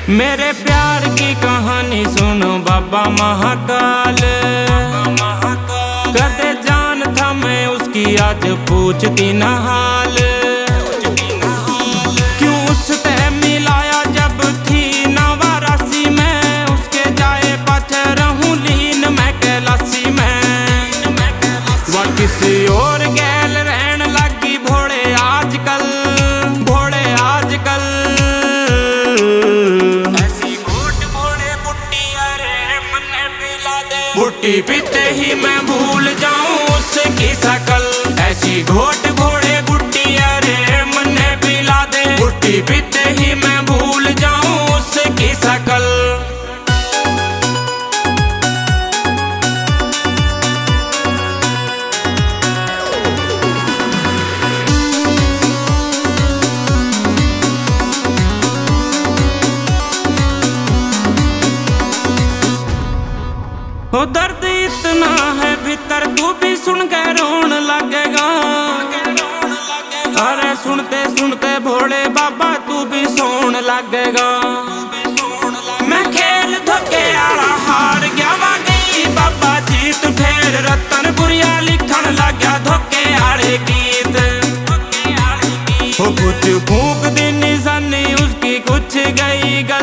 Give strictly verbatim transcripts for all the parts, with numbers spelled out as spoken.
मेरे प्यार की कहानी सुनो बाबा महाकाल। कदे जान था मैं उसकी, आज पूछती न हाल। क्यों उससे मिलाया जब थी नवारासी में, उसके जाए पाछे रहूं लीन मैं कैलासी में। वह किसी और गैल रहन लगी भोले आजकल, भोले आजकल। ऐसी घोट भोले बुट्टी अरे मन पिला दे, बुट्टी पीते ही मैं भूल जाऊं उसकी शकल। ऐसी घोट भोले बुट्टी अरे मन पिला दे, बुट्टी पीते ही मैं भूल जाऊं उसकी शकल। ओ दर्द इतना है भीतर, तू भी सुन के रोन लगेगा। अरे सुनते सुनते भोले बाबा तू भी सोन लगेगा। मैं खेल धोखे आला हार गया, वा गई बाबा जीत। फिर रतन बुरिया लिखन लग गया धोखे आले गीत। हो कुछ फूक दी निशानी उसकी, कुछ गई गल।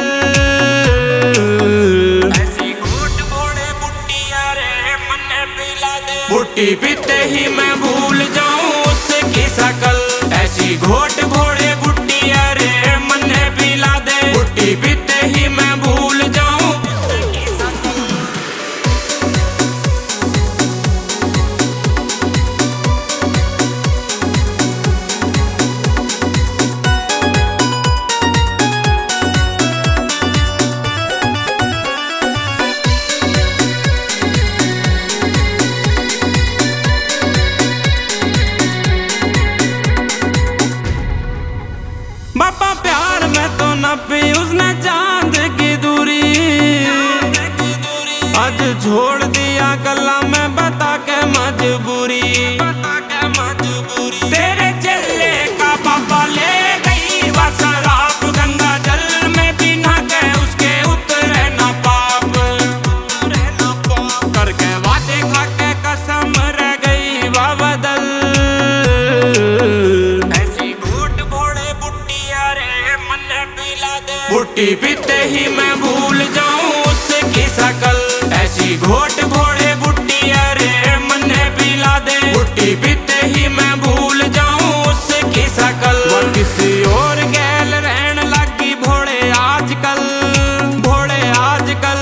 बुट्टी पीते ही मैं भूल जाऊं उसकी शकल। ऐसी घोट भोले बुट्टी अरे मन पिला दे, बुट्टी पीते ही मैं भूल जाऊं उसकी शकल। बाबा प्यार में तो नपी उसने चांद की दूरी, आज छोड़ दिया गला में बता के मजबूरी। तेरे चेले का बाबा ले गई वह शराब, गंगा जल में भी नहा के उसके उतरे ना पाप। करके वादे खा के कसम रह गई वह बदल। बुट्टी पीते ही मैं भूल जाऊं उसकी शकल। ऐसी घोट भोले बुट्टी अरे मन पिला दे, बुट्टी पीते ही मैं भूल जाऊं उसकी शकल। वह किसी और गैल रहन लगी भोले आजकल, भोले आजकल।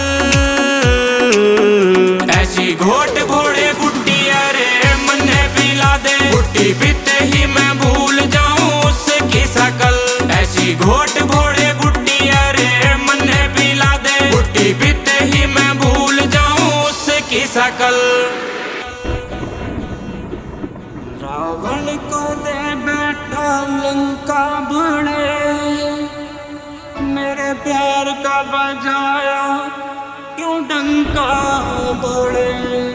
ऐसी घोट भोले बुट्टी अरे मन पिला दे, बुट्टी पीते ही मैं भूल जाऊं उसकी शकल। ऐसी घोट भोले पीते ही मैं भूल जाऊं उसकी शकल। रावण को दे बैठा लंका बड़े, मेरे प्यार का बजाया क्यों डंका बड़े।